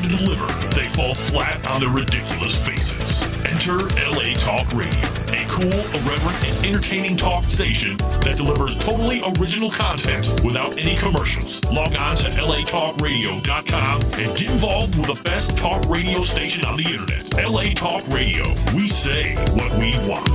to deliver, they fall flat on their ridiculous faces. Enter LA Talk Radio, a cool, irreverent, and entertaining talk station that delivers totally original content without any commercials. Log on to latalkradio.com and get involved with the best talk radio station on the internet. LA Talk Radio. We say what we want.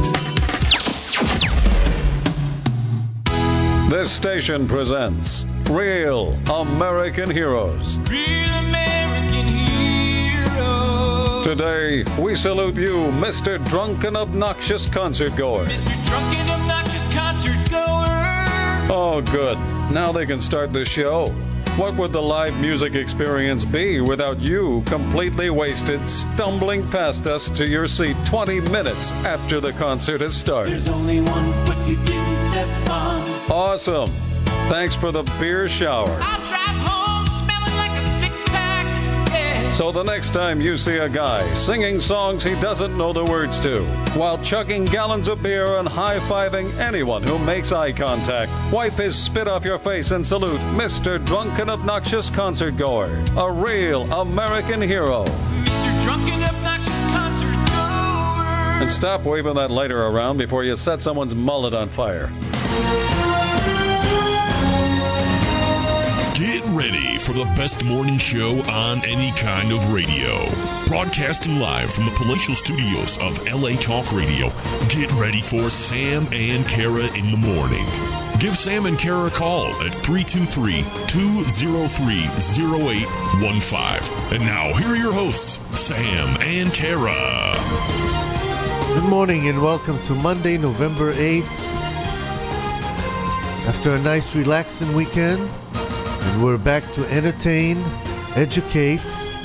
This station presents Real American Heroes. Real American Heroes. Today, we salute you, Mr. Drunk and Obnoxious Concert Goer. Mr. Drunk and Obnoxious Concert Goer. Oh, good. Now they can start the show. What would the live music experience be without you completely wasted, stumbling past us to your seat 20 minutes after the concert has started? There's only one foot you didn't step on. Awesome. Thanks for the beer shower. I'll drive home smelling like a six-pack. Yeah. So the next time you see a guy singing songs he doesn't know the words to, while chugging gallons of beer and high-fiving anyone who makes eye contact, wipe his spit off your face and salute Mr. Drunk and Obnoxious Concert Goer, a real American hero. Mr. Drunk and Obnoxious Concert Goer. And stop waving that lighter around before you set someone's mullet on fire. Get ready for the best morning show on any kind of radio. Broadcasting live from the palatial studios of LA Talk Radio. Get ready for Sam and Kara in the morning. Give Sam and Kara a call at 323-203-0815. And now, here are your hosts, Sam and Kara. Good morning and welcome to Monday, November 8th. After a nice relaxing weekend, and we're back to entertain, educate,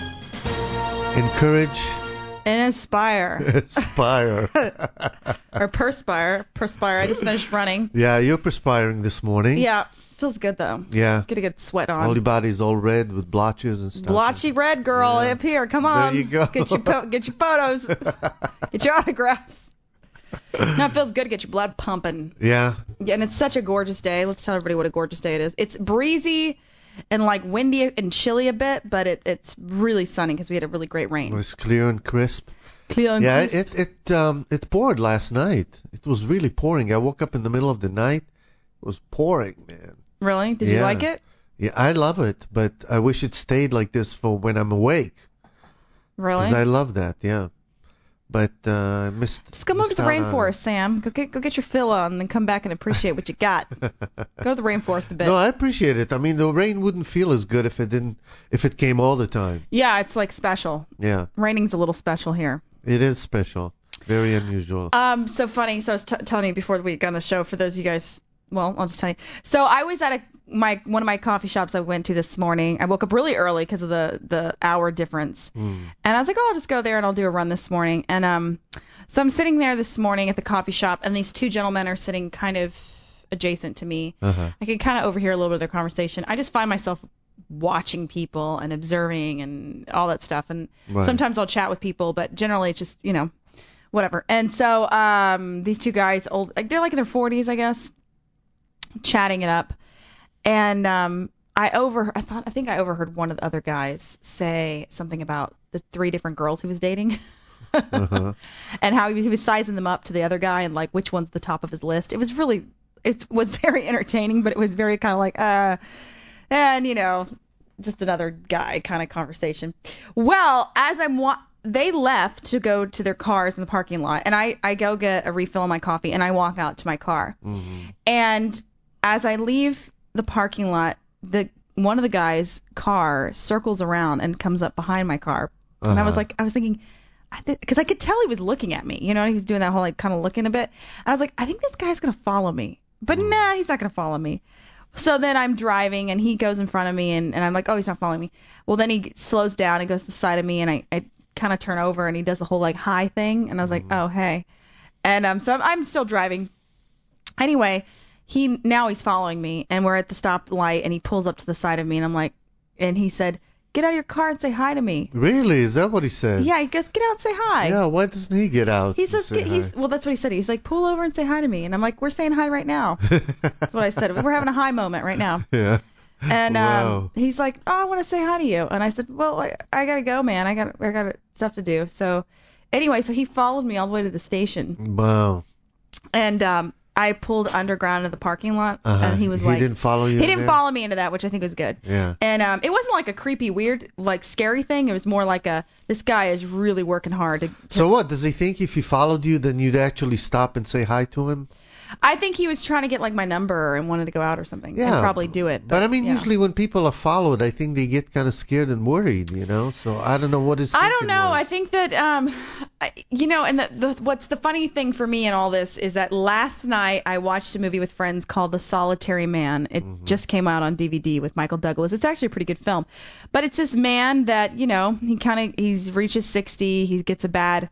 encourage, and inspire. Aspire. Or perspire. Perspire. I just finished running. Yeah, you're perspiring this morning. Yeah. Feels good, though. Yeah. Get a good sweat on. All your body's all red with blotches and stuff. Blotchy red girl up here. Come on. There you go. Get your photos. Get your autographs. No, it feels good to get your blood pumping. Yeah. Yeah, and it's such a gorgeous day. Let's tell everybody what a gorgeous day it is. It's breezy and like windy and chilly a bit, but it's really sunny because we had a really great rain. It was clear and crisp. Clear and crisp. It poured last night. It was really pouring. I woke up in the middle of the night. It was pouring, man. Really? Did you like it? Yeah, I love it, but I wish it stayed like this for when I'm awake. Really? Because I love that, yeah. But I missed. Just go move to the rainforest, Sam. Go get your fill on, and then come back and appreciate what you got. Go to the rainforest a bit. No, I appreciate it. I mean, the rain wouldn't feel as good if it came all the time. Yeah, it's like special. Yeah. Raining's a little special here. It is special. Very unusual. So funny. So I was telling you before we got on the show, for those of you guys, well, I'll just tell you. So I was at one of my coffee shops I went to this morning. I woke up really early because of the hour difference. And I was like, I'll just go there and I'll do a run this morning. And so I'm sitting there this morning at the coffee shop, and these two gentlemen are sitting kind of adjacent to me. I can kind of overhear a little bit of their conversation. I just find myself watching people and observing and all that stuff. And sometimes I'll chat with people, but generally it's just, whatever. And so these two guys, they're like in their 40s, I guess, chatting it up. And I think I overheard one of the other guys say something about the 3 different girls he was dating. And how he was sizing them up to the other guy and like which one's the top of his list. It was very entertaining, but it was very kind of like and just another guy kind of conversation. Well, as they left to go to their cars in the parking lot, and I go get a refill on my coffee and I walk out to my car. And as I leave the parking lot, one of the guys' car circles around and comes up behind my car. And I was thinking, because I could tell he was looking at me, he was doing that whole like kind of looking a bit. And I was like, I think this guy's gonna follow me, but nah, he's not gonna follow me. So then I'm driving and he goes in front of me and I'm like, oh, he's not following me. Well, then he slows down and goes to the side of me and I kind of turn over and he does the whole like hi thing and I was like, oh hey, and so I'm still driving. Anyway. He's following me, and we're at the stoplight, and he pulls up to the side of me, and I'm like, and he said, get out of your car and say hi to me. Really? Is that what he said? Yeah, he goes, get out and say hi. Yeah, why doesn't he get out? He says, well, that's what he said. He's like, pull over and say hi to me. And I'm like, we're saying hi right now. That's what I said. We're having a hi moment right now. Yeah. And Wow. he's like, oh, I want to say hi to you. And I said, well, I gotta go, man. I got stuff to do. So anyway, so he followed me all the way to the station, Wow. and I pulled underground into the parking lot, and he was He like, didn't follow you. he didn't there? follow me into that, which I think was good. Yeah. And it wasn't like a creepy, weird, like scary thing. It was more like this guy is really working hard to. So what does he think? If he followed you, then you'd actually stop and say hi to him? I think he was trying to get like my number and wanted to go out or something. Yeah. And probably do it. But I mean, yeah. usually when people are followed, I think they get kind of scared and worried, you know. So I don't know what his. I don't thinking know. was. I think that and what's the funny thing for me in all this is that last night I watched a movie with friends called The Solitary Man. It just came out on DVD with Michael Douglas. It's actually a pretty good film. But it's this man that, he's reaches 60, he gets a bad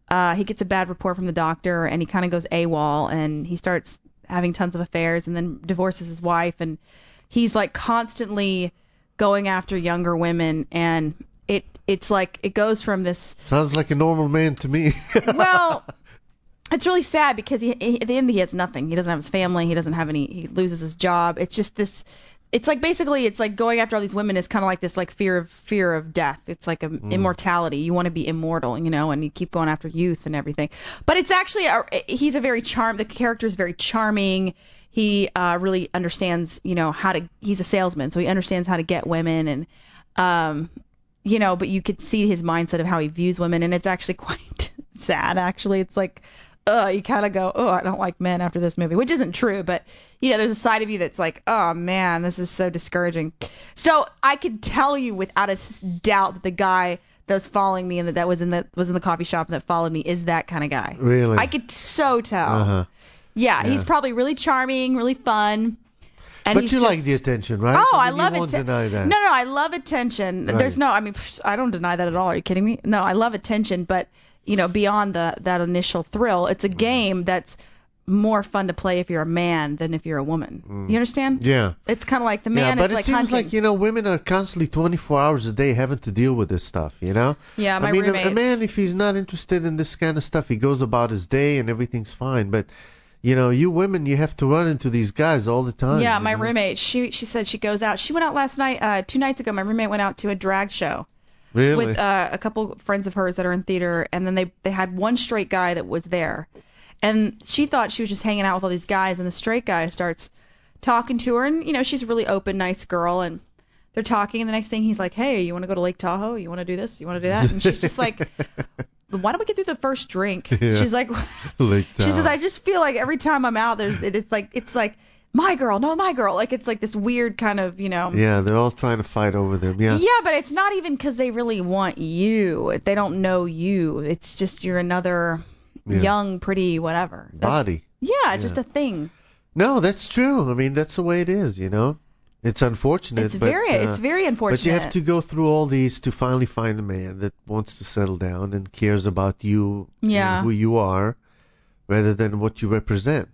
report from the doctor, and he kind of goes AWOL, and he starts having tons of affairs, and then divorces his wife, and he's like constantly going after younger women, and it's like it goes from this. Sounds like a normal man to me. Well, it's really sad because he at the end he has nothing. He doesn't have his family. He doesn't have any. He loses his job. It's just this. It's like basically it's like going after all these women is kind of like this like fear of death. It's like immortality. You want to be immortal, and you keep going after youth and everything. But it's actually the character is very charming. He really understands, he's a salesman, so he understands how to get women, and but you could see his mindset of how he views women, and it's actually quite sad. Actually, it's like you kind of go, I don't like men after this movie, which isn't true, but there's a side of you that's like, oh man, this is so discouraging. So I could tell you without a doubt that the guy that was following me and that was in the coffee shop and that followed me is that kind of guy. Really? I could so tell. Uh-huh. Yeah, he's probably really charming, really fun. And but you like the attention, right? Oh, I mean, love it. You won't deny that. No, I love attention. Right. I don't deny that at all. Are you kidding me? No, I love attention, but beyond that initial thrill, it's a game that's more fun to play if you're a man than if you're a woman. You understand? Yeah. It's kind of like the man. Yeah, but it's like it seems hunting. like women are constantly 24 hours a day having to deal with this stuff. Yeah, my roommates. a man, if he's not interested in this kind of stuff, he goes about his day and everything's fine. But you women, you have to run into these guys all the time. Yeah, my roommate, she said she goes out. She went out last night. 2 nights ago, my roommate went out to a drag show. Really? With a couple friends of hers that are in theater, and then they had one straight guy that was there. And she thought she was just hanging out with all these guys, and the straight guy starts talking to her, and she's a really open, nice girl, and they're talking, and the next thing he's like, hey, you want to go to Lake Tahoe? You want to do this? You want to do that? And she's just like, why don't we get through the first drink? Yeah. She's like, Lake Tahoe. she says, I just feel like every time I'm out, it's like my girl, no, my girl. Like it's like this weird kind of, Yeah, they're all trying to fight over them. Yeah. Yeah, but it's not even because they really want you. They don't know you. It's just you're another young, pretty, whatever. Body. Yeah, just a thing. No, that's true. I mean, that's the way it is, It's unfortunate. It's very unfortunate. But you have to go through all these to finally find a man that wants to settle down and cares about you and who you are rather than what you represent.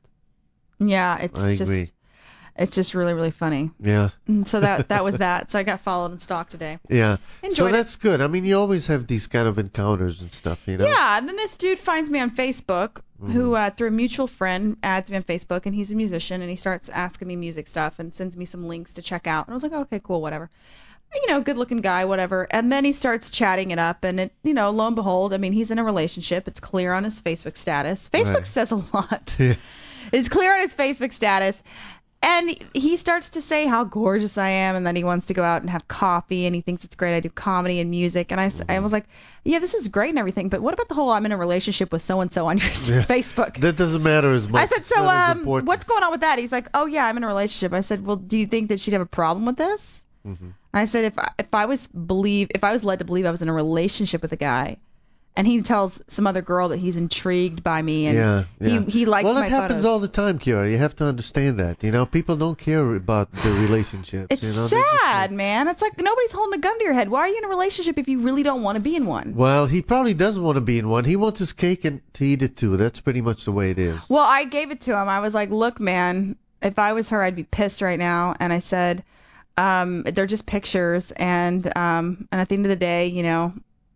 Yeah, I agree. It's just really, really funny. Yeah. And so that was that. So I got followed and stalked today. Yeah. Enjoyed so that's good. I mean, you always have these kind of encounters and stuff, Yeah, and then this dude finds me on Facebook, who through a mutual friend adds me on Facebook, and he's a musician, and he starts asking me music stuff and sends me some links to check out. And I was like, okay, cool, whatever. Good looking guy, whatever. And then he starts chatting it up, and it, lo and behold, I mean, he's in a relationship. It's clear on his Facebook status. Facebook says a lot. Yeah. It's clear on his Facebook status. And he starts to say how gorgeous I am and that he wants to go out and have coffee and he thinks it's great I do comedy and music. And I was like, yeah, this is great and everything, but what about the whole I'm in a relationship with so-and-so on your Facebook? That doesn't matter as much. I said, so what's going on with that? He's like, oh, yeah, I'm in a relationship. I said, well, do you think that she'd have a problem with this? Mm-hmm. I said, if I was led to believe I was in a relationship with a guy, and he tells some other girl that he's intrigued by me, and he likes my photos. Well, it happens all the time, Kira. You have to understand that. People don't care about the relationships. It's sad, man. It's like nobody's holding a gun to your head. Why are you in a relationship if you really don't want to be in one? Well, he probably doesn't want to be in one. He wants his cake and to eat it too. That's pretty much the way it is. Well, I gave it to him. I was like, look, man, if I was her, I'd be pissed right now. And I said, they're just pictures, and at the end of the day,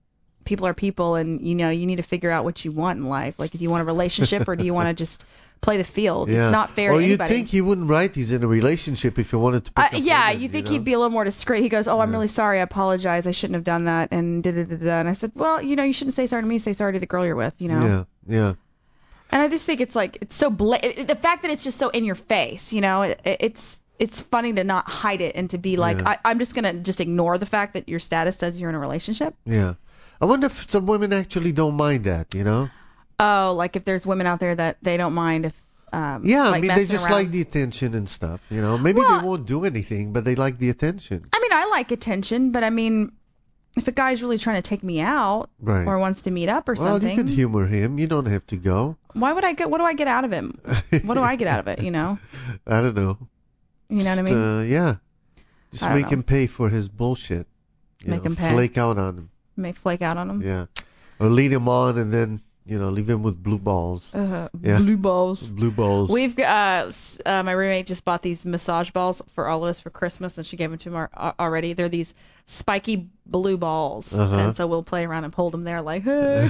people are people, and you need to figure out what you want in life. Like, if you want a relationship or do you want to just play the field? Yeah. It's not fair to anybody. Or you think he wouldn't write he's in a relationship if he wanted to pick up women, you think he'd be a little more discreet. He goes, I'm really sorry, I apologize, I shouldn't have done that, and da-da-da-da. And I said, well, you shouldn't say sorry to me, say sorry to the girl you're with, Yeah. And I just think it's like, it's so the fact that it's just so in your face, it's funny to not hide it and to be like, I'm just going to just ignore the fact that your status says you're in a relationship. Yeah. I wonder if some women actually don't mind that, Oh, like if there's women out there that they don't mind if, they just like the attention and stuff, Maybe they won't do anything, but they like the attention. I mean, I like attention, but I mean, if a guy's really trying to take me out or wants to meet up or something. Well, you could humor him. You don't have to go. Why would I go? What do I get out of him? What do I get out of it, I don't know. You know what I mean? Yeah. Just make him pay for his bullshit. Make him pay. Flake out on him. Flake out on him? Yeah. Or lead him on and then, leave him with blue balls. Blue balls. Blue balls. We've got, my roommate just bought these massage balls for all of us for Christmas, and she gave them to him already. They're these spiky blue balls. And so we'll play around and hold them there like, hey.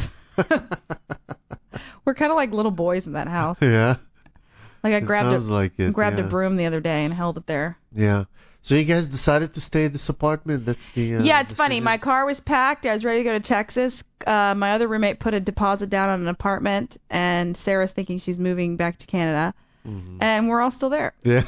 We're kind of like little boys in that house. Yeah. Like I grabbed a broom the other day and held it there. Yeah. So you guys decided to stay at this apartment? That's the yeah, it's funny. My car was packed. I was ready to go to Texas. My other roommate put a deposit down on an apartment, and Sarah's thinking she's moving back to Canada, and we're all still there. Yeah.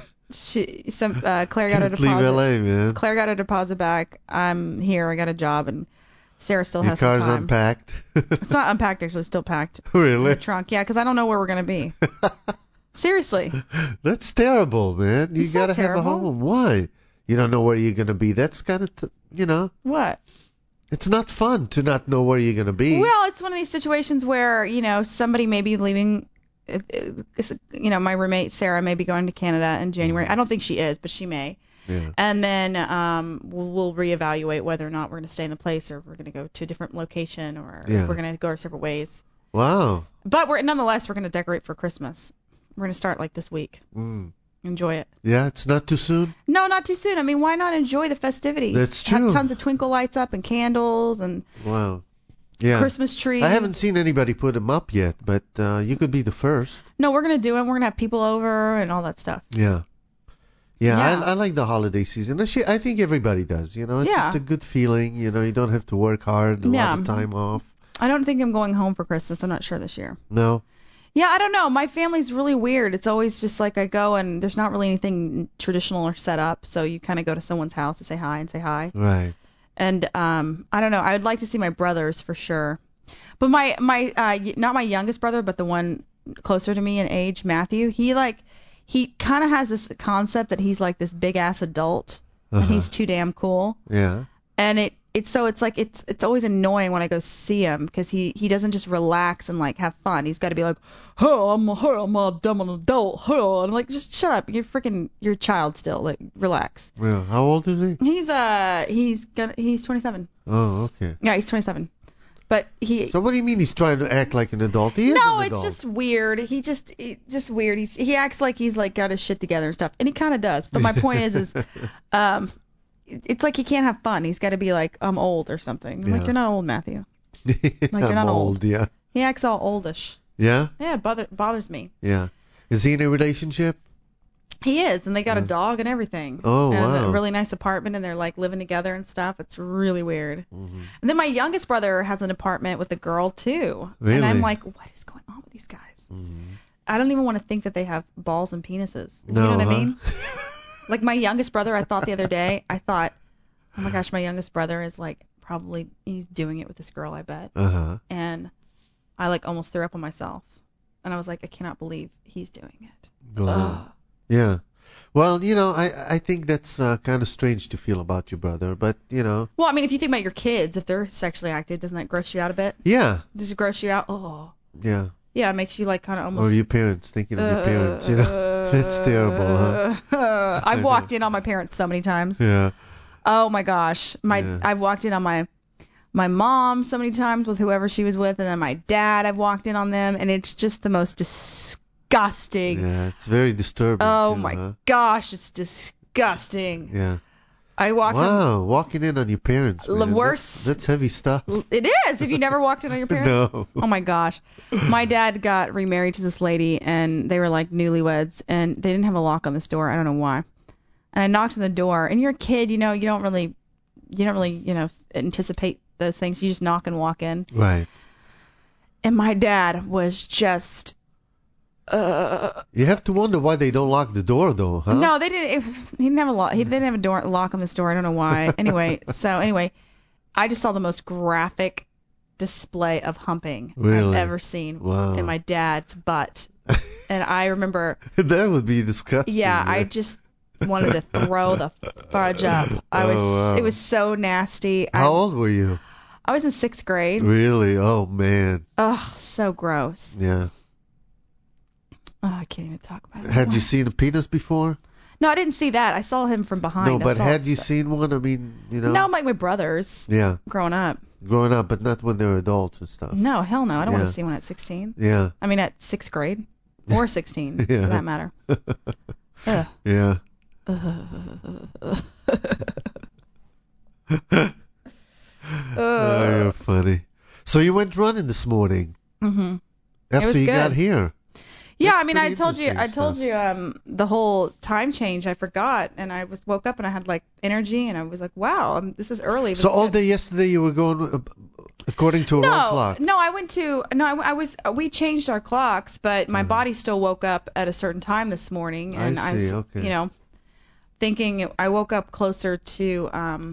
Claire got a deposit. Leave LA, man. Claire got a deposit back. I'm here. I got a job, and Sarah still has some time. Your car's unpacked. It's not unpacked, actually. It's still packed. Really? In the trunk. Yeah, because I don't know where we're gonna be. Seriously. That's terrible, man. You gotta have a home. Why? You don't know where you're gonna be. That's kind of, What? It's not fun to not know where you're gonna be. Well, it's one of these situations where somebody may be leaving. My roommate Sarah may be going to Canada in January. I don't think she is, but she may. Yeah. And then we'll reevaluate whether or not we're going to stay in the place or we're going to go to a different location or if we're going to go our separate ways. Wow. But nonetheless, we're going to decorate for Christmas. We're going to start like this week. Enjoy it. Yeah, it's not too soon? No, not too soon. I mean, why not enjoy the festivities? That's true. Have tons of twinkle lights up and candles and Christmas trees. I haven't seen anybody put them up yet, but you could be the first. No, we're going to do it. We're going to have people over and all that stuff. Yeah. Yeah, I like the holiday season. I think everybody does. It's just a good feeling. You don't have to work hard, a lot of time off. I don't think I'm going home for Christmas. I'm not sure this year. No? Yeah, I don't know. My family's really weird. It's always just like I go and there's not really anything traditional or set up. So you kind of go to someone's house to say hi and say hi. Right. And I don't know. I would like to see my brothers for sure. But my not my youngest brother, but the one closer to me in age, Matthew, he kind of has this concept that he's like this big ass adult and he's too damn cool. Yeah. And it's always annoying when I go see him because he doesn't just relax and like have fun. He's got to be like, I'm a dumb adult. And I'm like, just shut up. You're a child still. Like, relax. Yeah. How old is he? He's 27. Oh, okay. Yeah, he's 27. But So what do you mean he's trying to act like an adult? He is an adult. It's just weird. He just weird. He acts like he's like got his shit together and stuff, and he kind of does. But my point is it's like he can't have fun. He's got to be like, I'm old or something. I'm like, you're not old, Matthew. Like, you're not old. Yeah. He acts all oldish. Yeah? Yeah, it bothers me. Yeah. Is he in a relationship? He is, and they got a dog and everything. Oh, and wow. a really nice apartment, and they're like living together and stuff. It's really weird. And then my youngest brother has an apartment with a girl too. Really? And I'm like, what is going on with these guys? I don't even want to think that they have balls and penises. You know what I mean? Like my youngest brother, I thought the other day, oh my gosh, my youngest brother is like he's doing it with this girl, I bet. And I like almost threw up on myself. And I was like, I cannot believe he's doing it. Wow. Yeah. Well, I think that's kind of strange to feel about your brother, but, Well, I mean, if you think about your kids, if they're sexually active, doesn't that gross you out a bit? Yeah. Does it gross you out? Oh. Yeah. Yeah, it makes you like kind of almost... Or your parents, thinking of your parents, That's terrible, huh? I've walked in on my parents so many times. Yeah. Oh my gosh. I've walked in on my mom so many times with whoever she was with, and then my dad, I've walked in on them, and it's just the most disgusting. Yeah, it's very disturbing. Oh my gosh, it's disgusting. Yeah. I walked. Wow, walking in on your parents, man. The worst. That's heavy stuff. It is. Have you never walked in on your parents? No. Oh my gosh. My dad got remarried to this lady, and they were like newlyweds, and they didn't have a lock on this door. I don't know why. And I knocked on the door, and you're a kid, you don't really, anticipate those things. You just knock and walk in. Right. And my dad was just. You have to wonder why they don't lock the door, though, huh? No, they didn't. He didn't have a lock. He didn't have a lock on this door. I don't know why. Anyway, I just saw the most graphic display of humping I've ever seen in my dad's butt. And I remember. That would be disgusting. Yeah, right? I just wanted to throw the fudge up. It was so nasty. How old were you? I was in 6th grade. Really? Oh, man. Oh, so gross. Yeah. Oh, I can't even talk about it. Had you seen a penis before? No, I didn't see that. I saw him from behind. No, but had you seen one? I mean, No, like my brothers. Yeah. Growing up, but not when they were adults and stuff. No, hell no. I don't want to see one at 16. Yeah. I mean, at 6th grade. Or 16, for that matter. Yeah. Oh, you're funny. So you went running this morning. Mm-hmm. After you got here. Yeah, I mean, I told you the whole time change. I forgot, and I woke up and I had like energy, and I was like, wow, this is early. So all day yesterday you were going according to a wrong clock. No, we changed our clocks, but my body still woke up at a certain time this morning, and I was, thinking I woke up closer to,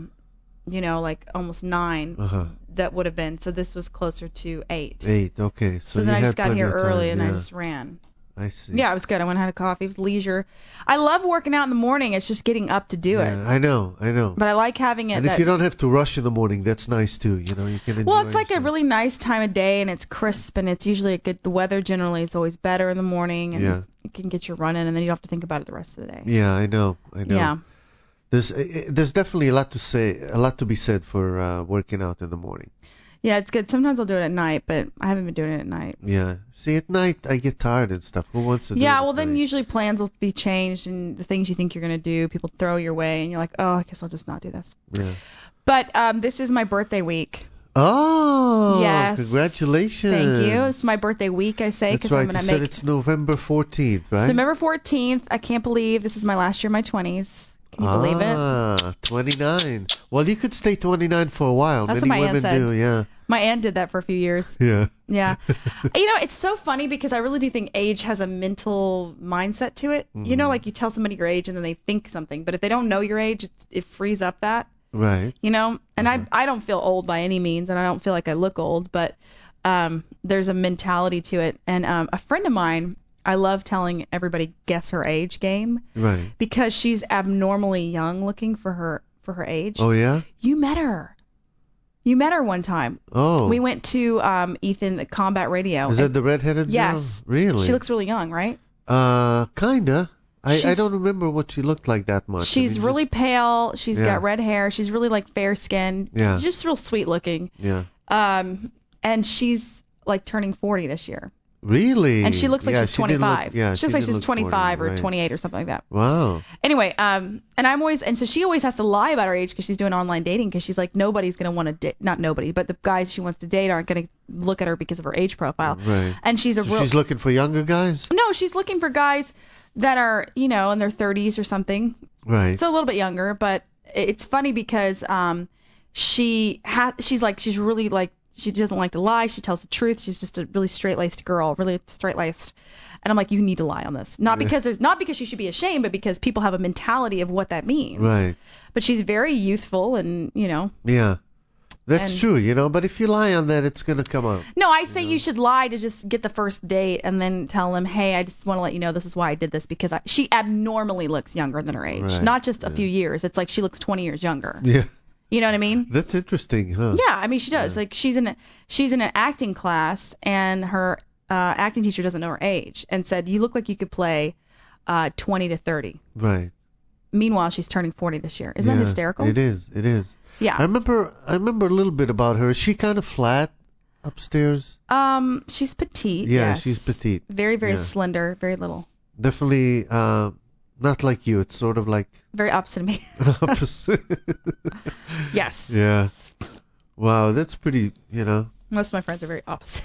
like almost 9. Uh-huh. That would have been, so this was closer to 8. 8, okay. So then I just got here early and I just ran. I see. Yeah, it was good. I went and had a coffee. It was leisure. I love working out in the morning. It's just getting up to do it. I know. But I like having it. And if you don't have to rush in the morning, that's nice too. You can enjoy. Well, it's like a really nice time of day, and it's crisp, and it's usually the weather generally is always better in the morning, and you can get your run in, and then you don't have to think about it the rest of the day. Yeah, I know. Yeah. There's definitely a lot to be said for working out in the morning. Yeah, it's good. Sometimes I'll do it at night, but I haven't been doing it at night. Yeah. See, at night I get tired and stuff. Who wants to do it? Yeah, well, then usually plans will be changed, and the things you think you're going to do, people throw your way, and you're like, oh, I guess I'll just not do this. Yeah. But this is my birthday week. Oh, yes. Congratulations. Thank you. It's my birthday week, I say. That's right. You said it's November 14th, right? It's November 14th. I can't believe this is my last year in my 20s. Can you believe it? 29. Well, you could stay 29 for a while. That's Many what my women aunt said. do, yeah. My aunt did that for a few years. Yeah. Yeah. It's so funny because I really do think age has a mental mindset to it. Mm-hmm. Like you tell somebody your age and then they think something. But if they don't know your age, it frees up that. Right. And I don't feel old by any means, and I don't feel like I look old, but there's a mentality to it. And a friend of mine, I love telling everybody guess her age game. Right. Because she's abnormally young looking for her age. Oh, yeah? You met her. You met her one time. Oh. We went to Ethan at Combat Radio. Is that the redheaded girl? Yes. Really? She looks really young, right? Kinda. I don't remember what she looked like that much. She's really pale. She's got red hair. She's really like fair skinned. Yeah. Just real sweet looking. Yeah. And she's like turning 40 this year. Really? And she looks like she's 25. She looks like she's 25 40, or 28 or something like that. Wow. Anyway, and so she always has to lie about her age because she's doing online dating because she's like nobody's going to want to date, not nobody, but the guys she wants to date aren't going to look at her because of her age profile. Right. And she's she's looking for younger guys? No, she's looking for guys that are, in their 30s or something. Right. So a little bit younger, but it's funny because she's really like, she doesn't like to lie. She tells the truth. She's just a really straight-laced girl, really straight-laced. And I'm like, you need to lie on this. Not because you should be ashamed, but because people have a mentality of what that means. Right. But she's very youthful and, Yeah. That's true, but if you lie on that, it's going to come out. No, I say you should lie to just get the first date and then tell them, hey, I just want to let you know this is why I did this because she abnormally looks younger than her age. Right. Not just a few years. It's like she looks 20 years younger. Yeah. You know what I mean? That's interesting, huh? Yeah, I mean she does. Yeah. Like she's in an acting class and her acting teacher doesn't know her age and said you look like you could play 20 to 30. Right. Meanwhile, she's turning 40 this year. Isn't that hysterical? It is. Yeah. I remember a little bit about her. Is she kind of flat upstairs? She's petite. Yeah, yes. she's petite. Very, very slender, very little. Definitely Not like you. It's sort of like very opposite of me. opposite. Yes. Yeah. Wow, that's pretty. Most of my friends are very opposite.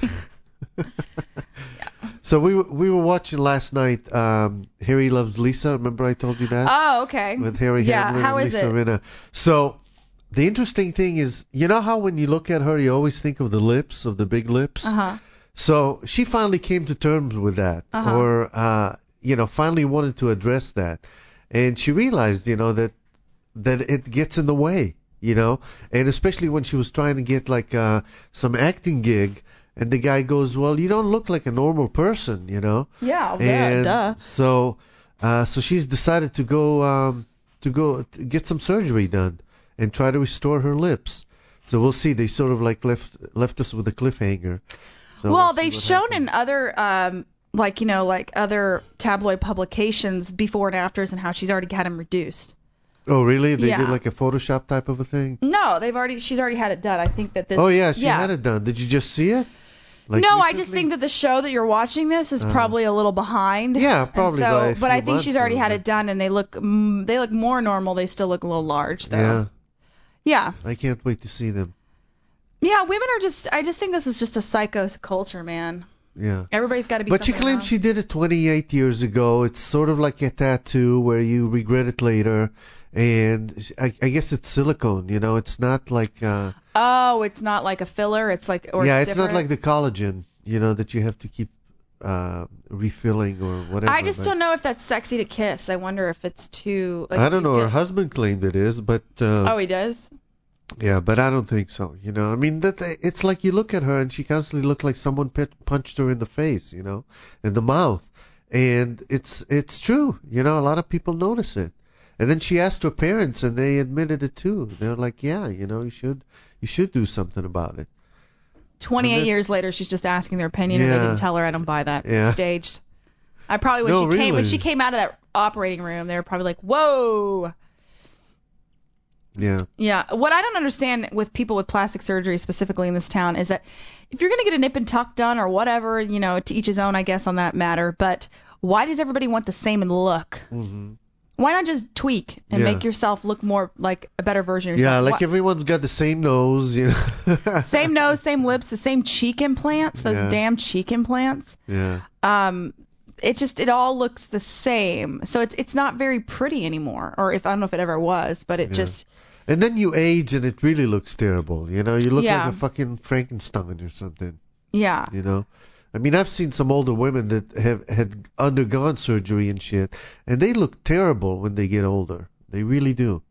So we were watching last night. Harry Loves Lisa. Remember I told you that? Oh, okay. With Harry Hamlin how and is Lisa it? Rinna. So the interesting thing is, you know how when you look at her, you always think of the lips, of the big lips. So she finally came to terms with that, or finally wanted to address that, and she realized, that it gets in the way, and especially when she was trying to get like some acting gig. And the guy goes, well, you don't look like a normal person, Yeah, and duh. So she's decided to go to get some surgery done and try to restore her lips. So we'll see. They sort of like left us with a cliffhanger. So well, they've shown in other other tabloid publications before and afters and how she's already had them reduced. Oh, really? They did like a Photoshop type of a thing? No, she's already had it done. I think that this. Oh yeah, she had it done. Did you just see it? Like no, recently? I just think that the show that you're watching this is probably a little behind. Yeah, probably. But I think she's already had it done, and they look more normal. They still look a little large, though. Yeah. Yeah. I can't wait to see them. Yeah, women are just. I just think this is just a psycho culture, man. Yeah. Everybody's got to be. But she claims she did it 28 years ago. It's sort of like a tattoo where you regret it later. And I guess it's silicone, It's not like. Oh, it's not like a filler. It's like. Or yeah, it's not like the collagen, that you have to keep refilling or whatever. I just don't know if that's sexy to kiss. I wonder if it's too. Like, I don't know. Her husband claimed it is, but. Oh, he does? Yeah, but I don't think so. I mean, it's like you look at her and she constantly looked like someone punched her in the face, in the mouth, and it's true. A lot of people notice it. And then she asked her parents, and they admitted it too. They're like, yeah, you should do something about it. 28 years later, she's just asking their opinion, and they didn't tell her. I don't buy that. Yeah. Staged. I probably when she came out of that operating room, they were probably like, whoa. Yeah. Yeah. What I don't understand with people with plastic surgery, specifically in this town, is that if you're going to get a nip and tuck done or whatever, to each his own, I guess, on that matter. But why does everybody want the same look? Mm-hmm. Why not just tweak and make yourself look more like a better version of yourself? Yeah, like everyone's got the same nose, Same nose, same lips, the same cheek implants, those damn cheek implants. Yeah. It all looks the same. So it's not very pretty anymore. Or I don't know if it ever was, but it just. And then you age and it really looks terrible. You look like a fucking Frankenstein or something. Yeah. I mean, I've seen some older women that had undergone surgery and shit, and they look terrible when they get older. They really do.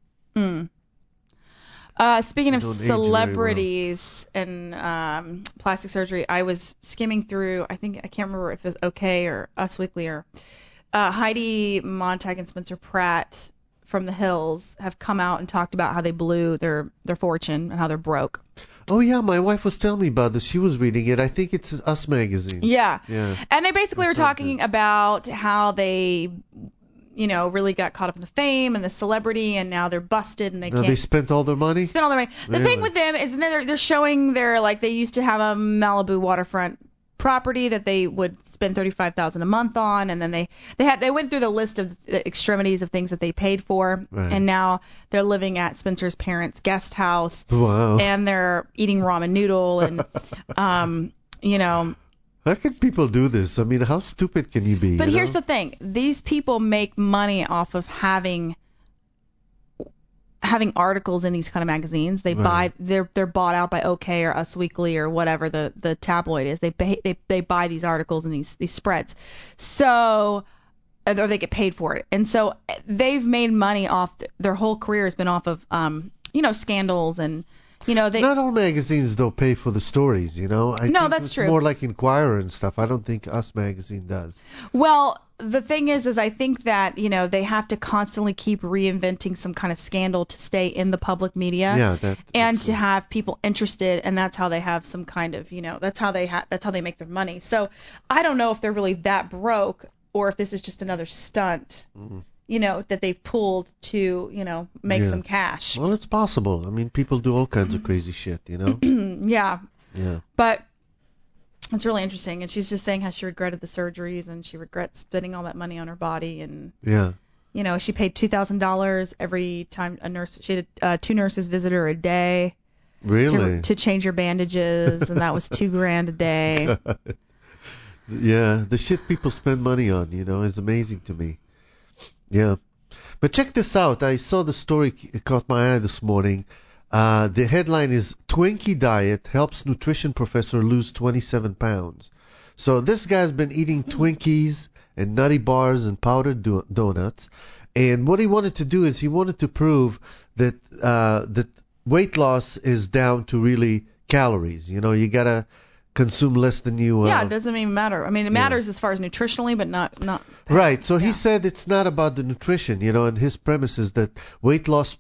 Speaking of celebrities and plastic surgery, I was skimming through, I can't remember if it was OK or Us Weekly or Heidi Montag and Spencer Pratt from The Hills have come out and talked about how they blew their fortune and how they're broke. Oh, yeah, my wife was telling me about this. She was reading it. I think it's Us Magazine. Yeah. Yeah. And they basically were talking about how they, really got caught up in the fame and the celebrity, and now they're busted and they can't. They spent all their money? Spent all their money. The thing with them is they're showing they used to have a Malibu waterfront property that they would spend $35,000 a month on, and then they went through the list of the extremities of things that they paid for, and now they're living at Spencer's parents' guest house. Wow. And they're eating ramen noodle and How can people do this? I mean, how stupid can you be? But here's the thing: these people make money off of having articles in these kind of magazines. They buy they're bought out by OK or Us Weekly or whatever the tabloid is. They buy these articles and these spreads. So or they get paid for it. And so they've made money off their whole career has been off of scandals and they not all magazines though pay for the stories, I think that's true. More like Inquirer and stuff. I don't think Us Magazine does. Well, the thing is I think that they have to constantly keep reinventing some kind of scandal to stay in the public media. Yeah, and to have people interested, and that's how they have some kind of that's how they make their money. So I don't know if they're really that broke or if this is just another stunt. Mm-hmm. That they've pulled to, make some cash. Well, it's possible. I mean, people do all kinds of crazy shit, Yeah. Yeah. But It's really interesting. And she's just saying how she regretted the surgeries and she regrets spending all that money on her body. And, Yeah. you know, she paid $2,000 every time she had 2 nurses visit her a day Really? to change her bandages, and that was $2,000 a day. Yeah, the shit people spend money on, you know, is amazing to me. Yeah. But check this out. I saw the story, it caught my eye this morning. The headline is Twinkie Diet Helps Nutrition Professor Lose 27 Pounds. So this guy's been eating Twinkies and nutty bars and powdered donuts. And what he wanted to do is he wanted to prove that that weight loss is down to really calories. You know, you got to consume less than you... Yeah, it doesn't even matter. I mean, it matters as far as nutritionally, but not Right. So he said it's not about the nutrition, you know, and his premise is that weight loss...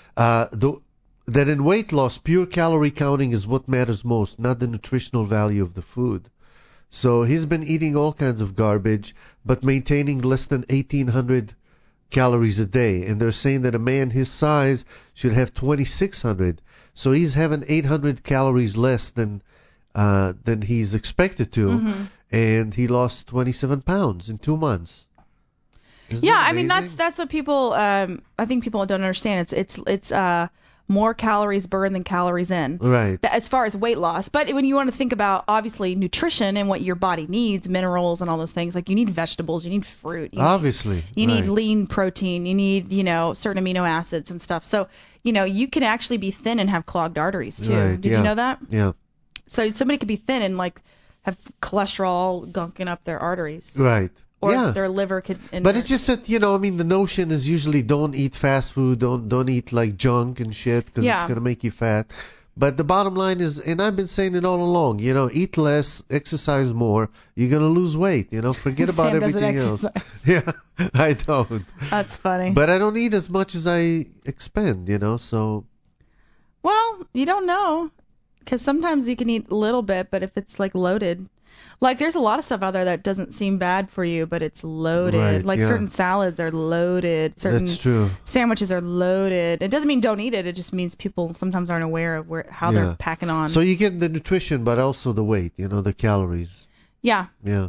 that in weight loss, pure calorie counting is what matters most, not the nutritional value of the food. So he's been eating all kinds of garbage, but maintaining less than 1,800 calories a day. And they're saying that a man his size should have 2,600. So he's having 800 calories less than he's expected to. Mm-hmm. And he lost 27 pounds in 2 months. Isn't Yeah, that I mean, amazing? that's what people, I think people don't understand. It's more calories burned than calories in. Right. As far as weight loss. But when you want to think about, obviously, nutrition and what your body needs, minerals and all those things, like you need vegetables, you need fruit. Obviously. You need right. lean protein. You need, you know, certain amino acids and stuff. So, you know, you can actually be thin and have clogged arteries, too. Right, Did yeah. you know that? Yeah. So somebody could be thin and, like, have cholesterol gunking up their arteries. Right. Or yeah. their liver could... But it's just that, you know, I mean, the notion is usually don't eat fast food, don't eat like junk and shit because it's going to make you fat. But the bottom line is, and I've been saying it all along, you know, eat less, exercise more, you're going to lose weight, you know, forget about Sam everything doesn't else. Yeah, I don't. That's funny. But I don't eat as much as I expend, you know, so. Well, you don't know. Because sometimes you can eat a little bit, but if it's, like, loaded... Like, there's a lot of stuff out there that doesn't seem bad for you, but it's loaded. Right, like, yeah. certain salads are loaded. Certain That's true. sandwiches are loaded. It doesn't mean don't eat it. It just means people sometimes aren't aware of how they're packing on. So you get the nutrition, but also the weight, you know, the calories. Yeah. Yeah.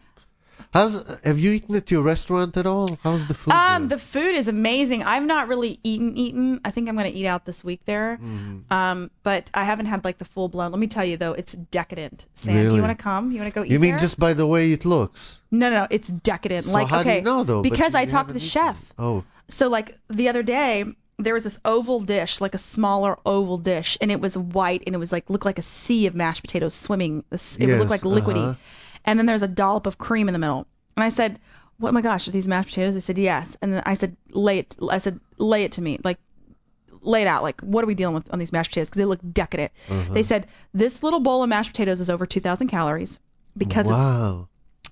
Have you eaten at your restaurant at all? How's the food? The food is amazing. I've not really eaten. I think I'm going to eat out this week there. Mm-hmm. But I haven't had like the full blown. Let me tell you though, it's decadent. Sam, Really? do you want to come? You want to go eat You mean there? just by the way it looks? No, it's decadent. So like, how okay, do you know though? because But I you talked to the haven't chef. eaten. Oh. So like the other day, there was this oval dish, like a smaller oval dish, and it was white, and it was like looked like a sea of mashed potatoes swimming. It would look like liquidy. And then there's a dollop of cream in the middle. And I said, "Oh my gosh, are these mashed potatoes?" They said, "Yes." And then I said, "Lay it to me, like lay it out. Like, what are we dealing with on these mashed potatoes? Because they look decadent." They said, "This little bowl of mashed potatoes is over 2,000 calories because it's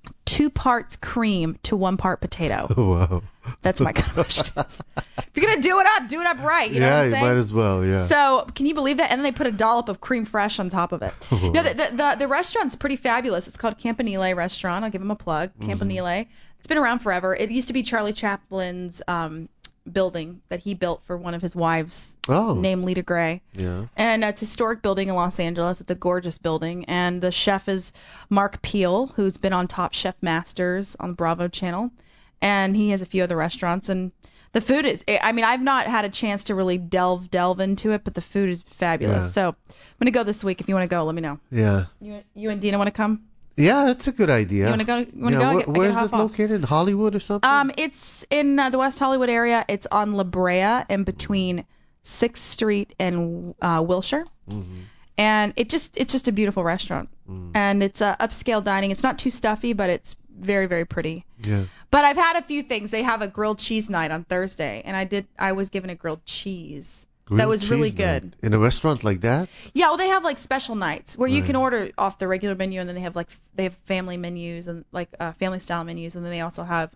2 parts cream to 1 part potato." Wow. That's my kind of mashed potatoes. If you're gonna do it up right. You know what I'm saying? You might as well. Yeah. So can you believe that? And then they put a dollop of creme fraiche on top of it. No, the restaurant's pretty fabulous. It's called Campanile Restaurant. I'll give them a plug. Campanile. It's been around forever. It used to be Charlie Chaplin's building that he built for one of his wives named Lita Gray. Yeah. And it's a historic building in Los Angeles. It's a gorgeous building. And the chef is Mark Peel, who's been on Top Chef Masters on the Bravo channel. And he has a few other restaurants. And the food is, I mean, I've not had a chance to really delve into it, but the food is fabulous. Yeah. So I'm going to go this week. If you want to go, let me know. Yeah. You and Dina want to come? Yeah, that's a good idea. You want to go? You want to go? Where is it located? In Hollywood or something? It's in the West Hollywood area. It's on La Brea in between 6th Street and Wilshire. Mm-hmm. And it's just a beautiful restaurant. And it's upscale dining. It's not too stuffy, but it's very, very pretty. Yeah. But I've had a few things. They have a grilled cheese night on Thursday, and I was given a grilled cheese. That was really good. Night. In a restaurant like that? Yeah, well, they have like special nights where you can order off the regular menu, and then they have family menus and like family style menus, and then they also have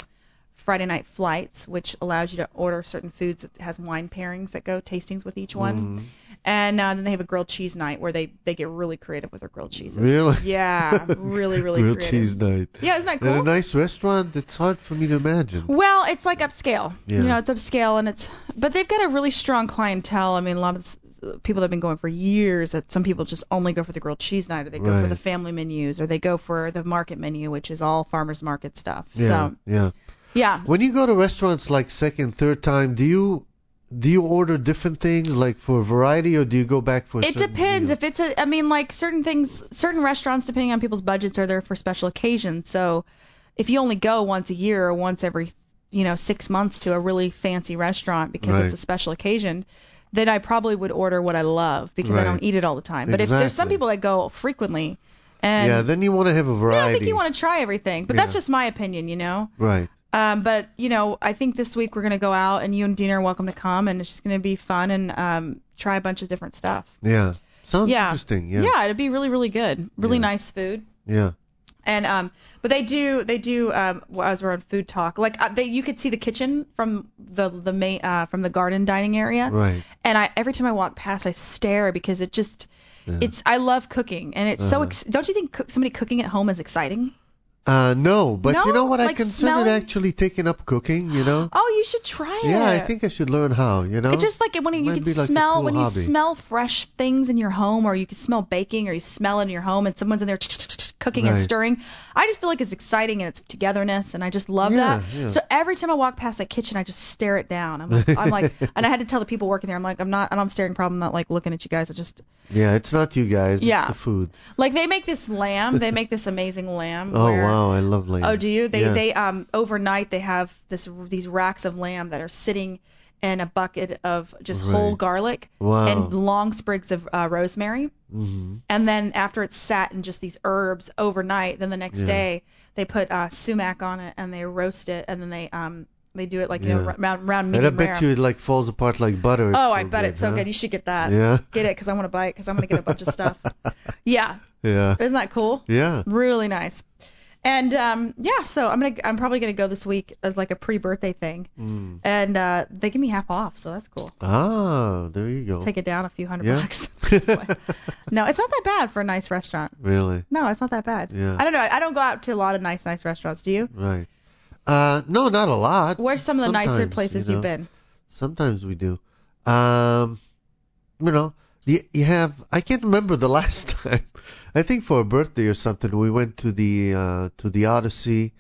Friday night flights, which allows you to order certain foods that has wine pairings that go tastings with each one. And then they have a grilled cheese night where they get really creative with their grilled cheeses. Really? Yeah, really, really grilled creative. cheese night. Yeah, isn't that cool? In a nice restaurant, it's hard for me to imagine. Well, it's like upscale. Yeah. You know, it's upscale, but they've got a really strong clientele. I mean, a lot of people that have been going for years. That some people just only go for the grilled cheese night, or they go for the family menus, or they go for the market menu, which is all farmers market stuff. Yeah, so, yeah. When you go to restaurants like second, third time, do you order different things like for variety, or do you go back for? It depends. If it's like certain things, certain restaurants, depending on people's budgets, are there for special occasions. So if you only go once a year or once every 6 months to a really fancy restaurant because it's a special occasion, then I probably would order what I love because I don't eat it all the time. But if there's some people that go frequently, and then you want to have a variety. Yeah, I think you want to try everything. But that's just my opinion, Right. But I think this week we're gonna go out, and you and Dina are welcome to come, and it's just gonna be fun and try a bunch of different stuff. Yeah. Sounds interesting. Yeah. Yeah, it'd be really, really good. Really nice food. Yeah. And but they do as we're on food talk, like you could see the kitchen from the main from the garden dining area. Right. And every time I walk past, I stare because it just I love cooking, and it's so don't you think somebody cooking at home is exciting? No, but you know what? Like I considered smelling? Actually taking up cooking, Oh, you should try it. Yeah, I think I should learn how, It's just like when you can smell, when hobby. you smell fresh things in your home, or you can smell baking, or you smell in your home and someone's in there cooking and stirring. I just feel like it's exciting and it's togetherness, and I just love that. Yeah. So every time I walk past that kitchen, I just stare it down. I'm like, and I had to tell the people working there, I'm like, I don't have a staring problem. I'm not like looking at you guys. Yeah, it's not you guys. It's the food. Like they make this lamb. They make this amazing lamb. Oh wow, I love lamb. Oh, do you? They overnight they have these racks of lamb that are sitting in a bucket of just whole garlic and long sprigs of rosemary. Mm-hmm. And then after it's sat in just these herbs overnight, then the next day they put sumac on it and they roast it, and then they do it like round medium rare. And I bet you it like falls apart like butter. I bet it's so good. You should get that. Yeah. Get it because I want to buy it because I'm gonna get a bunch of stuff. Yeah. Yeah. Isn't that cool? Yeah. Really nice. And so I'm probably gonna go this week as like a pre-birthday thing, and they give me half off, so that's cool. Ah, there you go. Take it down a few $100. No, it's not that bad for a nice restaurant. Really? No, it's not that bad. Yeah. I don't know. I don't go out to a lot of nice restaurants. Do you? Right. No, not a lot. Where's some of the nicer places you've been? Sometimes we do. You have. I can't remember the last time. I think for a birthday or something, we went to the Odyssey.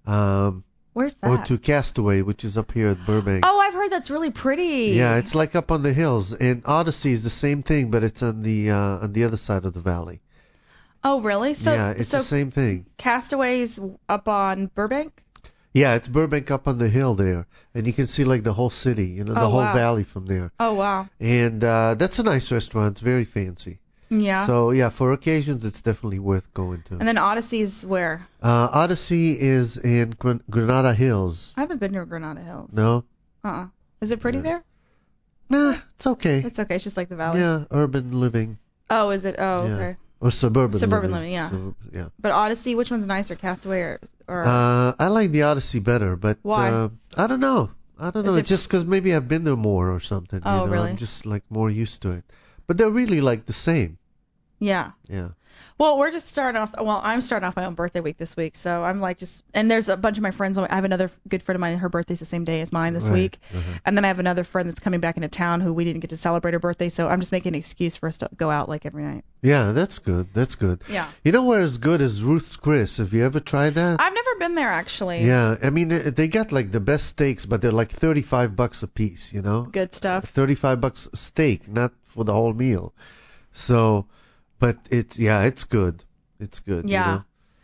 Where's that? Or to Castaway, which is up here at Burbank. Oh, I've heard that's really pretty. Yeah, it's like up on the hills. And Odyssey is the same thing, but it's on the other side of the valley. Oh, really? So yeah, it's the same thing. Castaway's up on Burbank? Yeah, it's Burbank up on the hill there, and you can see like the whole city, the whole valley from there. Oh wow! And that's a nice restaurant. It's very fancy. Yeah. So yeah, for occasions, it's definitely worth going to. And then Odyssey's where? Odyssey is in Granada Hills. I haven't been to Granada Hills. No. Is it pretty there? Nah, it's okay. It's okay. It's just like the valley. Yeah, urban living. Oh, is it? Oh, okay. Or suburban living, yeah. Yeah. But Odyssey, which one's nicer, Castaway or? I like the Odyssey better, but why? I don't know. It's just because maybe I've been there more or something. Oh, really? I'm just like more used to it. But they're really like the same. Yeah. Yeah. Well, we're just starting off. Well, I'm starting off my own birthday week this week, so I'm like and there's a bunch of my friends. I have another good friend of mine. Her birthday's the same day as mine this week, and then I have another friend that's coming back into town who we didn't get to celebrate her birthday. So I'm just making an excuse for us to go out like every night. Yeah, that's good. That's good. Yeah. You know where is good is Ruth's Chris. Have you ever tried that? I've never been there actually. Yeah, I mean they got like the best steaks, but they're like $35 a piece. Good stuff. $35 a steak, not for the whole meal. So, but it's good. It's good. Yeah.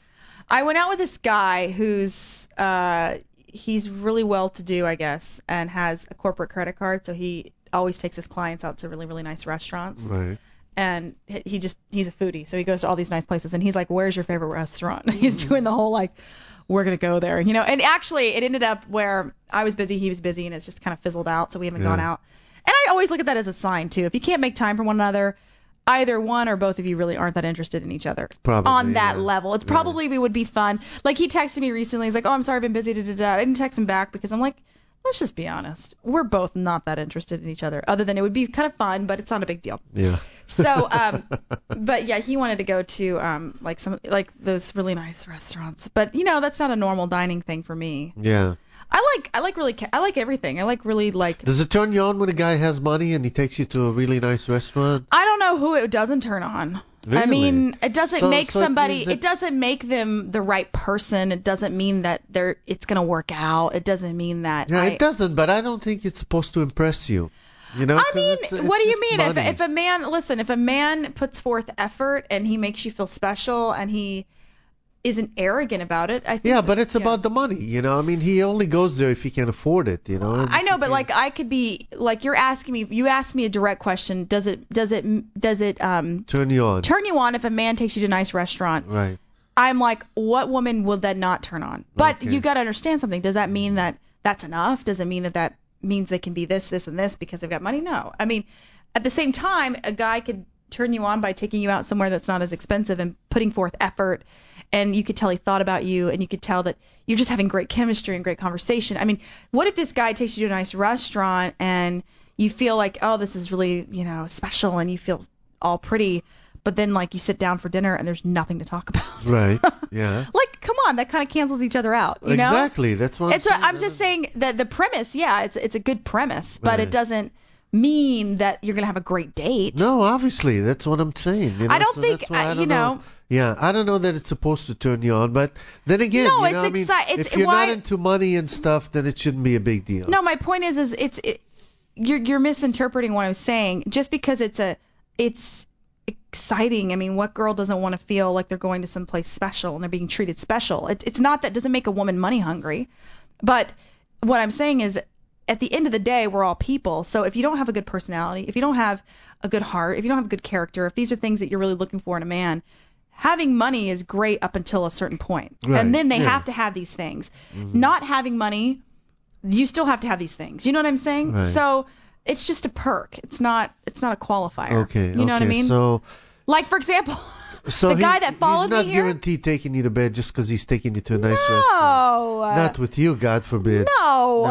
I went out with this guy who's he's really well-to-do, I guess, and has a corporate credit card, so he always takes his clients out to really, really nice restaurants. Right. And he's a foodie, so he goes to all these nice places, and he's like, "Where's your favorite restaurant?" He's doing the whole like, "We're gonna go there," And actually, it ended up where I was busy, he was busy, and it's just kind of fizzled out, so we haven't gone out. And I always look at that as a sign too. If you can't make time for one another, either one or both of you really aren't that interested in each other. Probably, on that level. It's probably we would be fun. Like he texted me recently. He's like, "Oh, I'm sorry, I've been busy." I didn't text him back because I'm like, let's just be honest. We're both not that interested in each other. Other than it would be kind of fun, but it's not a big deal. Yeah. So, but yeah, he wanted to go to like those really nice restaurants. But that's not a normal dining thing for me. Yeah. I like everything. I like really like. Does it turn you on when a guy has money and he takes you to a really nice restaurant? I don't know who it doesn't turn on. Really? I mean, it doesn't make somebody. It It doesn't make them the right person. It doesn't mean that it's gonna work out. It doesn't mean that. Yeah, it doesn't. But I don't think it's supposed to impress you. You know? I mean, it's what do you just mean? money. If a man puts forth effort and he makes you feel special and he isn't arrogant about it, I think. Yeah, but it's about the money, you know. I mean, he only goes there if he can afford it, you know. I know, but like I could be like you're asking me. You asked me a direct question. Does it turn you on? Turn you on if a man takes you to a nice restaurant? Right. I'm like, what woman would that not turn on? But Okay. you got to understand something. Does that mean that that's enough? Does it mean that means they can be this, this, and this because they've got money? No. I mean, at the same time, a guy could turn you on by taking you out somewhere that's not as expensive and putting forth effort. And you could tell he thought about you, and you could tell that you're just having great chemistry and great conversation. I mean, what if this guy takes you to a nice restaurant and you feel like, oh, this is really, special, and you feel all pretty, but then like you sit down for dinner and there's nothing to talk about. Right. Yeah. Like, come on, that kind of cancels each other out. You know? Exactly. That's what I'm saying. I'm just saying that the premise, yeah, it's a good premise, but Right. it doesn't mean that you're gonna have a great date. No, obviously, that's what I'm saying. You know? I don't so think, that's why I don't you know. Yeah, I don't know that it's supposed to turn you on, but then again, No, you know, it's if you're not into money and stuff, then it shouldn't be a big deal. No, my point is you're misinterpreting what I'm saying. Just because it's exciting. I mean, what girl doesn't want to feel like they're going to someplace special and they're being treated special? It's not that doesn't make a woman money hungry, but what I'm saying is, at the end of the day, we're all people. So if you don't have a good personality, if you don't have a good heart, if you don't have a good character, if these are things that you're really looking for in a man, having money is great up until a certain point. Right. And then they Yeah. have to have these things. Not having money, you still have to have these things. You know what I'm saying? Right. So it's just a perk. It's not a qualifier. Okay. You know what I mean? So like, for example, So the guy that followed he's not me here. guaranteed taking you to bed just because he's taking you to a nice restaurant. No. Not with you, God forbid. No.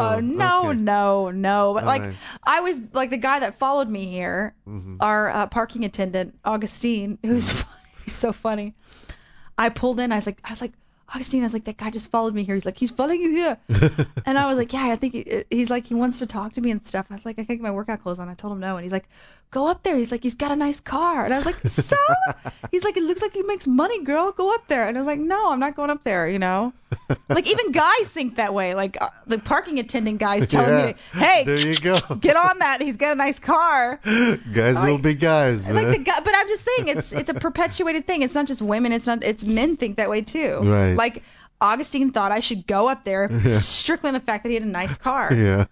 No, But All like, right. I was like the guy that followed me here, our parking attendant, Augustine, who's he's so funny. I pulled in. I was like, Augustine, that guy just followed me here. He's like, he's following you here. And I was like, yeah, I think he's like, he wants to talk to me and stuff. I was like, I can't get my workout clothes on. I told him no. And he's like, go up there. He's like, he's got a nice car. And I was like, so? He's like, it looks like he makes money, girl. Go up there. And I was like, no, I'm not going up there, you know? Like, even guys think that way. Like, the parking attendant guy's telling me, hey, there you go. get on that. He's got a nice car. Guys will be guys, man. Like the guy, but I'm just saying it's a perpetuated thing. It's not just women. It's men think that way too. Right. Like Augustine thought I should go up there strictly on the fact that he had a nice car. Yeah.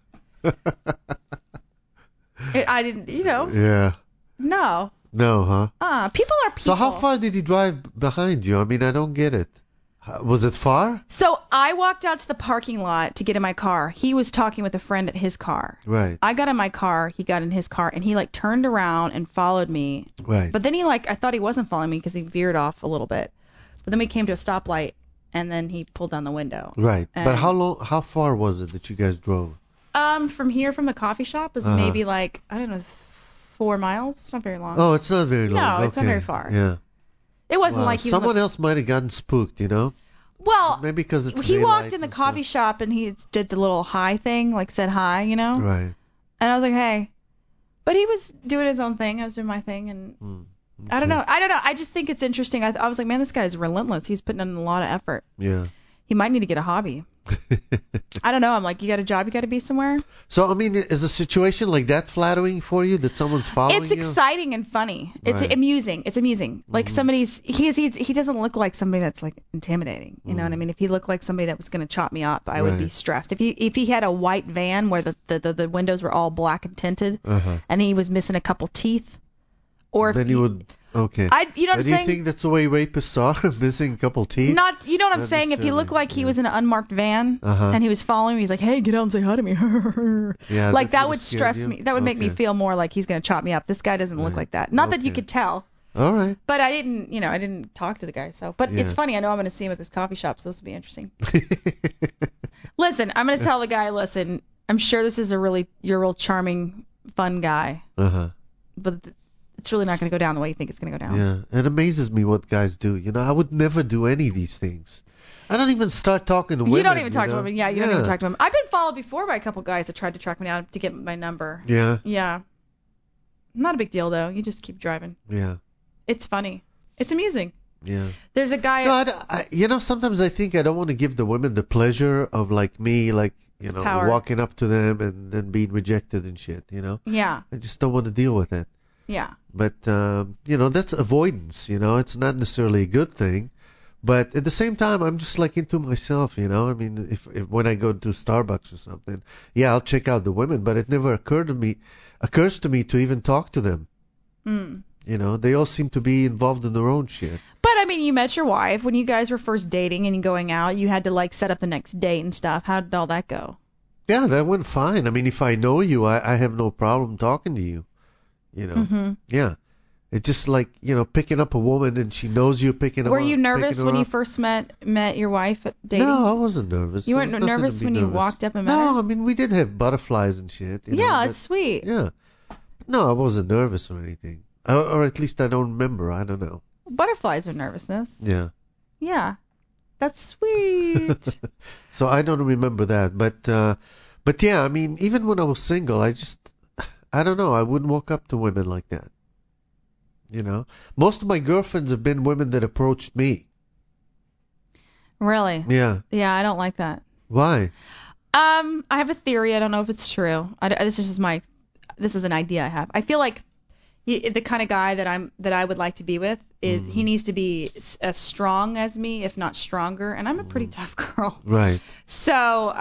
I didn't, Yeah. No. No, huh? People are people. So how far did he drive behind you? I mean, I don't get it. Was it far? So I walked out to the parking lot to get in my car. He was talking with a friend at his car. Right. I got in my car. He got in his car, and he like turned around and followed me. Right. But then I thought he wasn't following me because he veered off a little bit. But then we came to a stoplight, and then he pulled down the window. Right. But And- how far was it that you guys drove? From here, from the coffee shop, was maybe like, I don't know, 4 miles. It's not very long. Oh, it's not very long. No, it's not Okay. very far. Yeah. It wasn't Wow. like he Someone was. else might have gotten spooked, you know? Well, Maybe because it's he daylight walked in the and coffee stuff. shop and he did the little hi thing, like said hi, you know? Right. And I was like, hey. But he was doing his own thing. I was doing my thing, and I don't know. I just think it's interesting. I was like, man, this guy is relentless. He's putting in a lot of effort. Yeah. He might need to get a hobby. I don't know. I'm like, you got a job, you got to be somewhere. So, I mean, is a situation like that flattering for you, that someone's following It's you? exciting and funny. It's Right. amusing. It's amusing. Like he doesn't look like somebody that's like intimidating. You know what I mean? If he looked like somebody that was going to chop me up, I would be Right. stressed. If he had a white van where the windows were all black and tinted, and he was missing a couple teeth, or Then if you would... Okay. you know what I'm Do you saying? think that's the way rapists are? Missing a couple teeth? Not, you know what I'm Not saying? If he looked necessarily, like he was in an unmarked van Uh-huh. and he was following me, he's like, hey, get out and say hi to me. Yeah, Like that would've would scared stress you? me. That would make me Okay. feel more like he's going to chop me up. This guy doesn't look Right. like that. Not that you Okay. could tell. All right. But I didn't talk to the guy. So, but Yeah. it's funny. I know I'm going to see him at this coffee shop, so this will be interesting. Listen, I'm going to tell the guy, I'm sure this is you're a real charming, fun guy. Uh-huh. But it's really not going to go down the way you think it's going to go down. Yeah, it amazes me what guys do. You know, I would never do any of these things. I don't even start talking to women. You don't even talk to women. Yeah, you don't even talk to women. I've been followed before by a couple guys that tried to track me down to get my number. Yeah. Yeah. Not a big deal, though. You just keep driving. Yeah. It's funny. It's amusing. Yeah. There's a guy. No, sometimes I think I don't want to give the women the pleasure of like me, like, you know, power. Walking up to them and then being rejected and shit, you know? Yeah. I just don't want to deal with it. Yeah. But, you know, that's avoidance, you know? It's not necessarily a good thing. But at the same time, I'm just like into myself, you know? I mean, if when I go to Starbucks or something, yeah, I'll check out the women, but it never occurs to me to even talk to them. Mm. You know, they all seem to be involved in their own shit. But I mean, you met your wife when you guys were first dating and going out. You had to like set up the next date and stuff. How did all that go? Yeah, that went fine. I mean, if I know you, I have no problem talking to you. You know, Mm-hmm. Yeah. It's just like, you know, picking up a woman and she knows you're picking up. Were you nervous when you first met your wife at dating? No, I wasn't nervous. You weren't nervous when you walked up and met her? No, I mean, we did have butterflies and shit. You know, yeah, it's sweet. Yeah. No, I wasn't nervous or anything. Or at least I don't remember. I don't know. Butterflies are nervousness. Yeah. Yeah. That's sweet. So I don't remember that. But yeah, I mean, even when I was single, I don't know. I wouldn't walk up to women like that. You know, most of my girlfriends have been women that approached me. Really? Yeah. Yeah, I don't like that. Why? I have a theory. I don't know if it's true. This is an idea I have. I feel like the kind of guy that I would like to be with is he needs to be as strong as me, if not stronger. And I'm a pretty tough girl. Right. So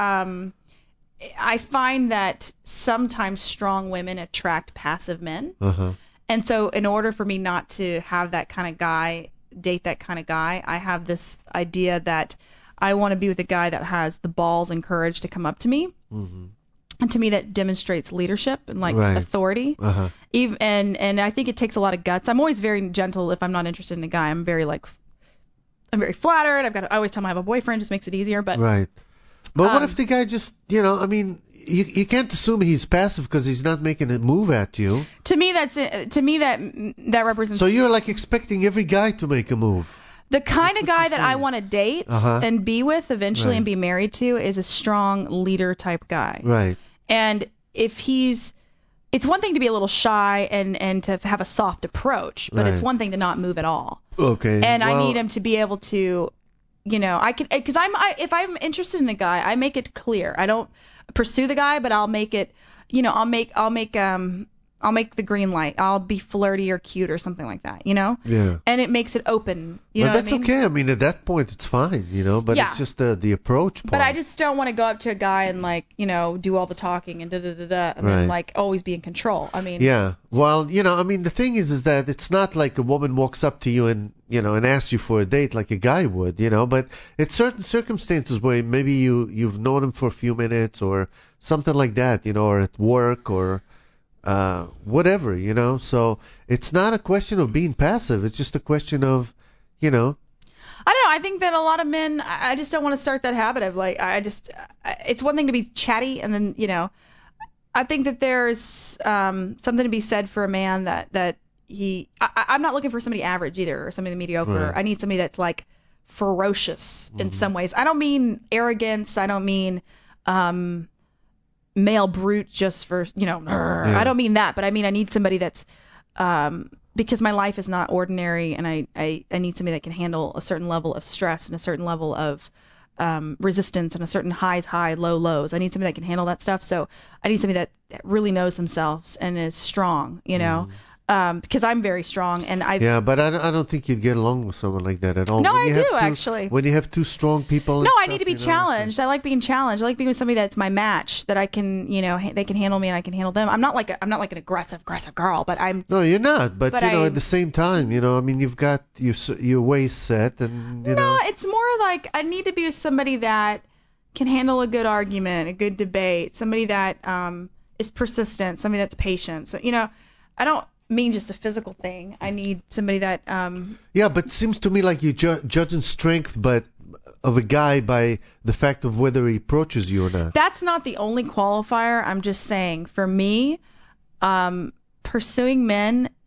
I find that sometimes strong women attract passive men. Uh-huh. And so in order for me not to have that kind of guy, date that kind of guy, I have this idea that I want to be with a guy that has the balls and courage to come up to me. Mm-hmm. And to me, that demonstrates leadership and like right. authority. Uh-huh. And I think it takes a lot of guts. I'm always very gentle if I'm not interested in a guy. I'm very flattered. I always tell him I have a boyfriend, just makes it easier. But right. But what if the guy just, you know, I mean, you can't assume he's passive because he's not making a move at you. To me, that represents. So you're like expecting every guy to make a move. The kind of guy that I want to date and be with eventually and be married to is a strong leader type guy. Right. And if it's one thing to be a little shy and to have a soft approach, but it's one thing to not move at all. Okay. And I need him to be able to, you know, because if I'm interested in a guy, I make it clear. I don't pursue the guy, but I'll make it, you know, I'll make the green light. I'll be flirty or cute or something like that, you know? Yeah. And it makes it open. You know that's what I mean? okay. I mean, at that point, it's fine, you know, but it's just the approach part. But I just don't want to go up to a guy and, like, you know, do all the talking and da-da-da-da and then, like, always be in control. I mean. Yeah. Well, you know, I mean, the thing is that it's not like a woman walks up to you and, you know, and asks you for a date like a guy would, you know, but it's certain circumstances where maybe you've known him for a few minutes or something like that, you know, or at work or whatever, you know. So it's not a question of being passive. It's just a question of, you know. I don't know. I think that a lot of men, I just don't want to start that habit of like, it's one thing to be chatty and then, you know, I think that there's something to be said for a man that I'm not looking for somebody average either or somebody mediocre. Right. I need somebody that's like ferocious in some ways. I don't mean arrogance. I don't mean male brute just for, you know, I don't mean that, but I mean I need somebody that's because my life is not ordinary and I need somebody that can handle a certain level of stress and a certain level of resistance and a certain highs, lows. I need somebody that can handle that stuff. So I need somebody that really knows themselves and is strong, you know. Because I'm very strong and Yeah, but I don't think you'd get along with someone like that at all. No, I do actually. When you have two strong people. No, I need to be challenged. I like being challenged. I like being with somebody that's my match, that I can, you know, they can handle me and I can handle them. I'm not like an aggressive girl, but I'm. No, you're not. But you know, at the same time, you know, I mean, you've got your ways set, and you know. No, it's more like I need to be with somebody that can handle a good argument, a good debate, somebody that is persistent, somebody that's patient. So, you know, I don't mean just a physical thing. I need somebody that Yeah, but it seems to me like you're judging strength of a guy by the fact of whether he approaches you or not. That's not the only qualifier. I'm just saying, for me, pursuing men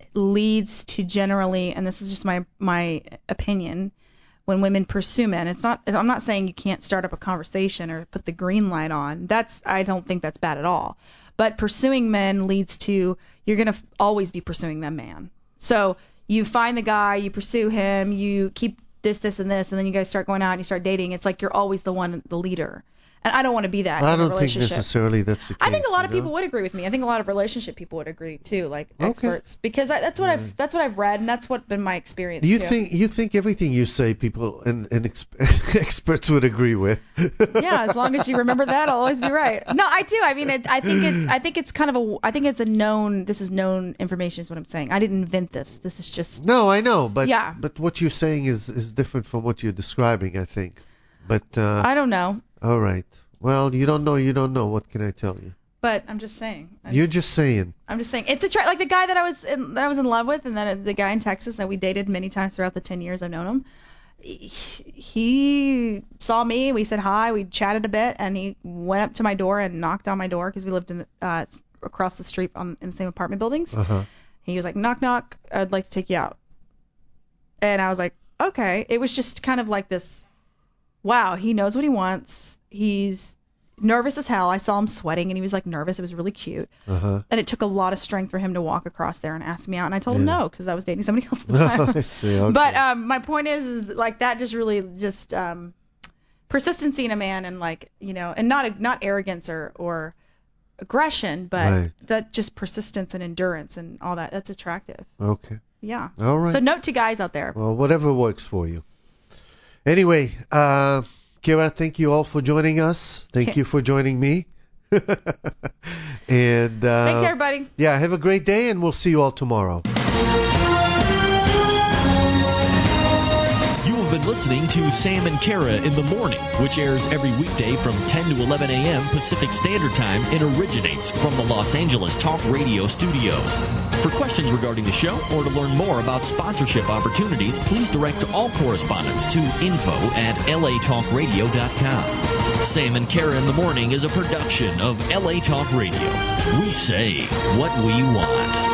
leads to generally, and this is just my opinion, when women pursue men, I'm not saying you can't start up a conversation or put the green light on. I don't think that's bad at all. But pursuing men leads to, you're going to always be pursuing them, man. So you find the guy, you pursue him, you keep this, and this, and then you guys start going out and you start dating. It's like you're always the leader. And I don't want to be that in a relationship. I don't think necessarily that's the case. I think a lot of people would agree with me. I think a lot of relationship people would agree too, like experts, because that's what I've read, and that's what's been my experience. You think everything you say people and experts would agree with? Yeah, as long as you remember that, I'll always be right. No, I do. I mean, I think it's known. This is known information, is what I'm saying. I didn't invent this. This is just. No, I know, but yeah. But what you're saying is different from what you're describing, I think. But I don't know. All right. Well, you don't know. What can I tell you? But I'm just saying. You're just saying. I'm just saying. It's like the guy that I was in love with, and then the guy in Texas that we dated many times throughout the 10 years I've known him. He saw me. We said hi. We chatted a bit, and he went up to my door and knocked on my door because we lived in across the street in the same apartment buildings. Uh-huh. He was like, knock, knock. I'd like to take you out. And I was like, okay. It was just kind of like this. Wow, he knows what he wants. He's nervous as hell. I saw him sweating, and he was like nervous. It was really cute. Uh-huh. And it took a lot of strength for him to walk across there and ask me out. And I told him no, because I was dating somebody else at the time. Yeah, okay. But my point is like that just really just persistency in a man, and like, you know, and not arrogance or aggression, but that just persistence and endurance and all that. That's attractive. Okay. Yeah. All right. So note to guys out there. Well, whatever works for you. Anyway, Kira, thank you all for joining us. Thank you for joining me. And thanks, everybody. Yeah, have a great day, and we'll see you all tomorrow. You have been listening to Sam and Kara in the Morning, which airs every weekday from 10 to 11 a.m. Pacific Standard Time and originates from the Los Angeles Talk Radio studios. For questions regarding the show or to learn more about sponsorship opportunities, please direct all correspondence to info@latalkradio.com. Sam and Kara in the Morning is a production of LA Talk Radio. We say what we want.